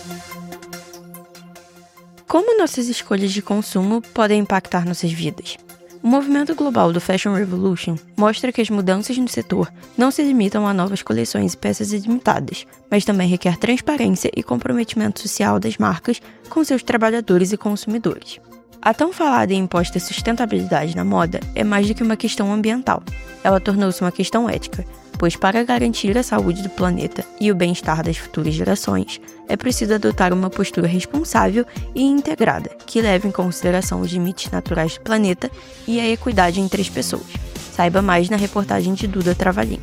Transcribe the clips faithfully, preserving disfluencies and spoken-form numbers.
Como nossas escolhas de consumo podem impactar nossas vidas? O movimento global do Fashion Revolution mostra que as mudanças no setor não se limitam a novas coleções e peças ilimitadas, mas também requer transparência e comprometimento social das marcas com seus trabalhadores e consumidores. A tão falada e imposta sustentabilidade na moda é mais do que uma questão ambiental. Ela tornou-se uma questão ética, pois para garantir a saúde do planeta e o bem-estar das futuras gerações, é preciso adotar uma postura responsável e integrada, que leve em consideração os limites naturais do planeta e a equidade entre as pessoas. Saiba mais na reportagem de Duda Travalim.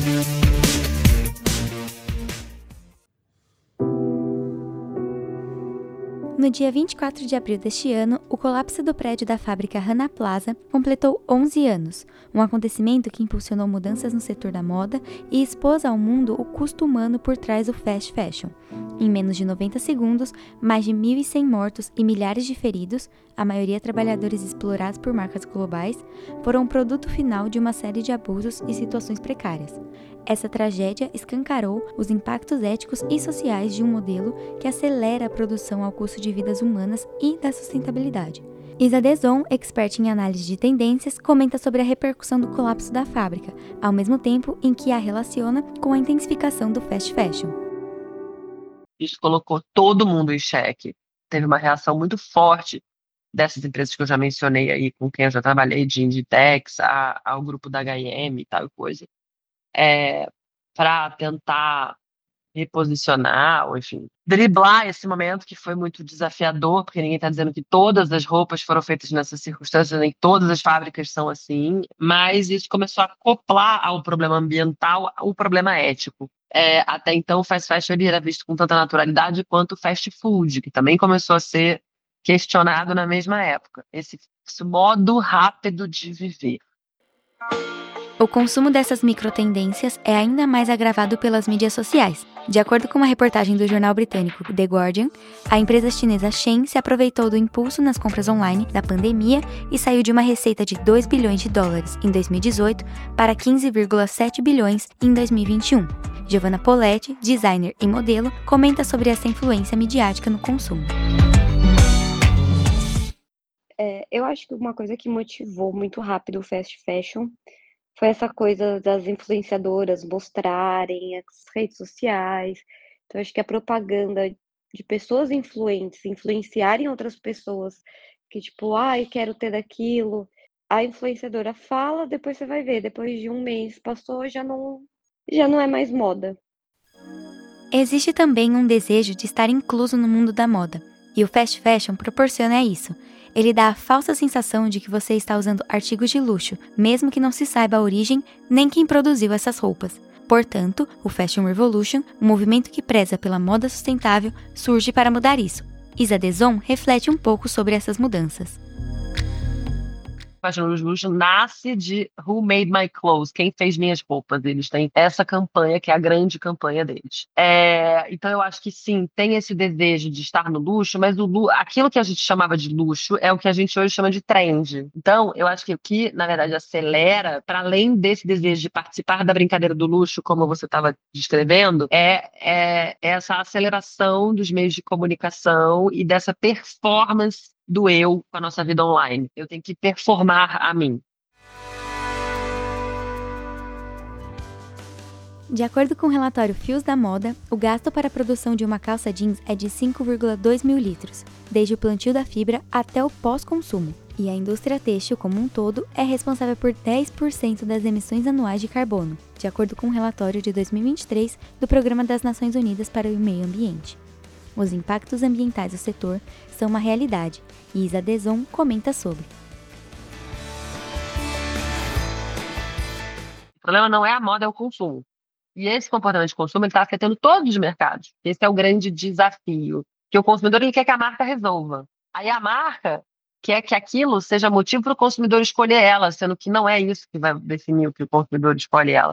No dia vinte e quatro de abril deste ano, o colapso do prédio da fábrica Rana Plaza completou onze anos, um acontecimento que impulsionou mudanças no setor da moda e expôs ao mundo o custo humano por trás do fast fashion. Em menos de noventa segundos, mais de mil e cem mortos e milhares de feridos, a maioria trabalhadores explorados por marcas globais, foram o produto final de uma série de abusos e situações precárias. Essa tragédia escancarou os impactos éticos e sociais de um modelo que acelera a produção ao custo de vidas humanas e da sustentabilidade. Isa Deson, expert em análise de tendências, comenta sobre a repercussão do colapso da fábrica, ao mesmo tempo em que a relaciona com a intensificação do fast fashion. Isso colocou todo mundo em xeque. Teve uma reação muito forte dessas empresas que eu já mencionei aí, com quem eu já trabalhei, de Inditex, a, ao grupo da H e M e tal coisa. É, para tentar reposicionar, ou enfim, driblar esse momento que foi muito desafiador, porque ninguém está dizendo que todas as roupas foram feitas nessas circunstâncias, nem todas as fábricas são assim, mas isso começou a acoplar ao problema ambiental o problema ético. É, até então, o fast fashion era visto com tanta naturalidade quanto o fast food, que também começou a ser questionado na mesma época. Esse, esse modo rápido de viver. O consumo dessas microtendências é ainda mais agravado pelas mídias sociais. De acordo com uma reportagem do jornal britânico The Guardian, a empresa chinesa Shein se aproveitou do impulso nas compras online da pandemia e saiu de uma receita de dois bilhões de dólares em dois mil e dezoito para quinze vírgula sete bilhões em dois mil e vinte e um. Giovanna Poletti, designer e modelo, comenta sobre essa influência midiática no consumo. É, eu acho que uma coisa que motivou muito rápido o fast fashion foi essa coisa das influenciadoras mostrarem as redes sociais. Então, acho que a propaganda de pessoas influentes influenciarem outras pessoas que, tipo, ai, quero ter daquilo. A influenciadora fala, depois você vai ver, depois de um mês passou, já não, já não é mais moda. Existe também um desejo de estar incluso no mundo da moda, e o fast fashion proporciona isso. Ele dá a falsa sensação de que você está usando artigos de luxo, mesmo que não se saiba a origem nem quem produziu essas roupas. Portanto, o Fashion Revolution, um movimento que preza pela moda sustentável, surge para mudar isso. Isa Deson reflete um pouco sobre essas mudanças. Fashion Revolution nasce de Who Made My Clothes? Quem fez minhas roupas? Eles têm essa campanha, que é a grande campanha deles. É, então eu acho que sim, tem esse desejo de estar no luxo, mas o lu- aquilo que a gente chamava de luxo é o que a gente hoje chama de trend. Então eu acho que o que, na verdade, acelera, para além desse desejo de participar da brincadeira do luxo, como você estava descrevendo, é, é essa aceleração dos meios de comunicação e dessa performance do eu com a nossa vida online. Eu tenho que performar a mim. De acordo com o relatório Fios da Moda, o gasto para a produção de uma calça jeans é de cinco vírgula dois mil litros, desde o plantio da fibra até o pós-consumo. E a indústria têxtil como um todo é responsável por dez por cento das emissões anuais de carbono, de acordo com um relatório de dois mil e vinte e três do Programa das Nações Unidas para o Meio Ambiente. Os impactos ambientais do setor são uma realidade, e Isa Deson comenta sobre. O problema não é a moda, é o consumo. E esse comportamento de consumo está afetando todos os mercados. Esse é o grande desafio, que o consumidor ele quer que a marca resolva. Aí a marca quer que aquilo seja motivo para o consumidor escolher ela, sendo que não é isso que vai definir o que o consumidor escolhe ela.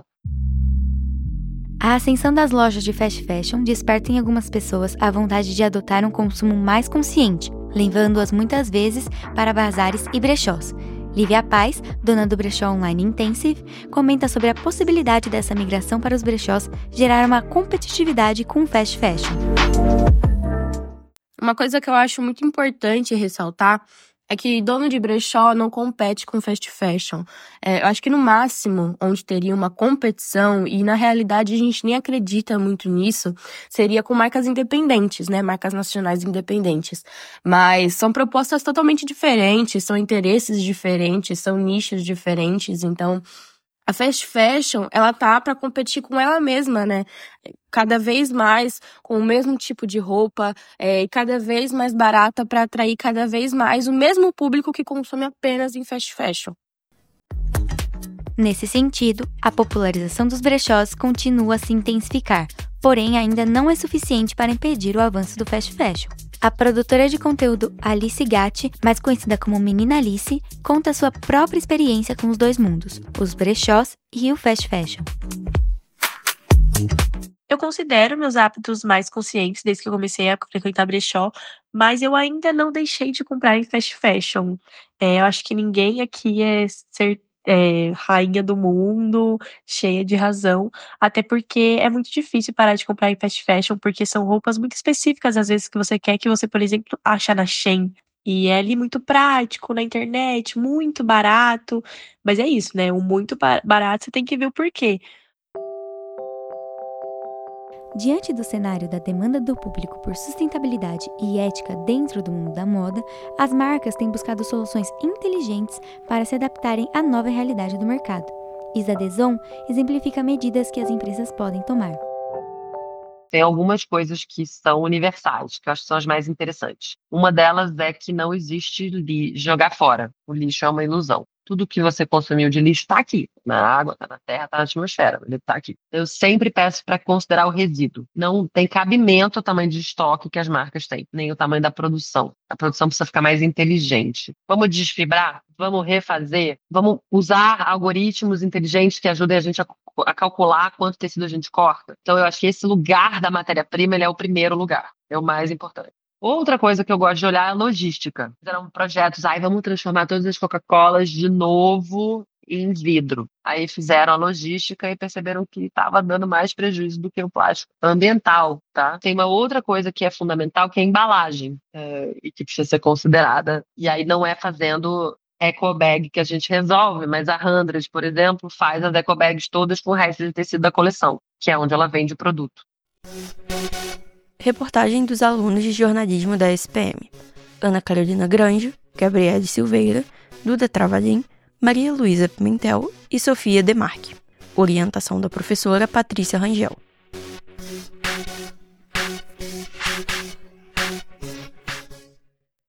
A ascensão das lojas de fast fashion desperta em algumas pessoas a vontade de adotar um consumo mais consciente, levando-as muitas vezes para bazares e brechós. Lívia Paz, dona do brechó online Intensive, comenta sobre a possibilidade dessa migração para os brechós gerar uma competitividade com o fast fashion. Uma coisa que eu acho muito importante ressaltar é que dono de brechó não compete com fast fashion. É, eu acho que no máximo, onde teria uma competição, e na realidade a gente nem acredita muito nisso, seria com marcas independentes, né? Marcas nacionais independentes. Mas são propostas totalmente diferentes, são interesses diferentes, são nichos diferentes. Então, a fast fashion, ela tá para competir com ela mesma, né? Cada vez mais com o mesmo tipo de roupa, é, e cada vez mais barata para atrair cada vez mais o mesmo público que consome apenas em fast fashion. Nesse sentido, a popularização dos brechós continua a se intensificar, porém ainda não é suficiente para impedir o avanço do fast fashion. A produtora de conteúdo Alice Gatti, mais conhecida como Menina Alice, conta sua própria experiência com os dois mundos, os brechós e o fast fashion. Eu considero meus hábitos mais conscientes desde que eu comecei a frequentar brechó, mas eu ainda não deixei de comprar em fast fashion. É, eu acho que ninguém aqui é ser é, rainha do mundo, cheia de razão, até porque é muito difícil parar de comprar em fast fashion, porque são roupas muito específicas, às vezes, que você quer, que você, por exemplo, acha na Shein. E é ali muito prático, na internet, muito barato. Mas é isso, né? O muito ba- barato, você tem que ver o porquê. Diante do cenário da demanda do público por sustentabilidade e ética dentro do mundo da moda, as marcas têm buscado soluções inteligentes para se adaptarem à nova realidade do mercado. Isa Deson exemplifica medidas que as empresas podem tomar. Tem algumas coisas que são universais, que eu acho que são as mais interessantes. Uma delas é que não existe li- jogar fora. O lixo é uma ilusão. Tudo que você consumiu de lixo está aqui, na água, está na terra, está na atmosfera, ele está aqui. Eu sempre peço para considerar o resíduo. Não tem cabimento o tamanho de estoque que as marcas têm, nem o tamanho da produção. A produção precisa ficar mais inteligente. Vamos desfibrar? Vamos refazer? Vamos usar algoritmos inteligentes que ajudem a gente a, a calcular quanto tecido a gente corta? Então, eu acho que esse lugar da matéria-prima ele é o primeiro lugar, é o mais importante. Outra coisa que eu gosto de olhar é a logística. Fizeram projetos, aí vamos transformar todas as Coca-Colas de novo em vidro. Aí fizeram a logística e perceberam que estava dando mais prejuízo do que o plástico ambiental, tá? Tem uma outra coisa que é fundamental, que é a embalagem, é, e que precisa ser considerada. E aí não é fazendo eco bag que a gente resolve, mas a Hundred, por exemplo, faz as eco bags todas com o resto de tecido da coleção, que é onde ela vende o produto. Reportagem dos alunos de jornalismo da S P M: Ana Carolina Granjo, Gabriele Silveira, Duda Travadim, Maria Luísa Pimentel e Sofia Demarque. Orientação da professora Patrícia Rangel.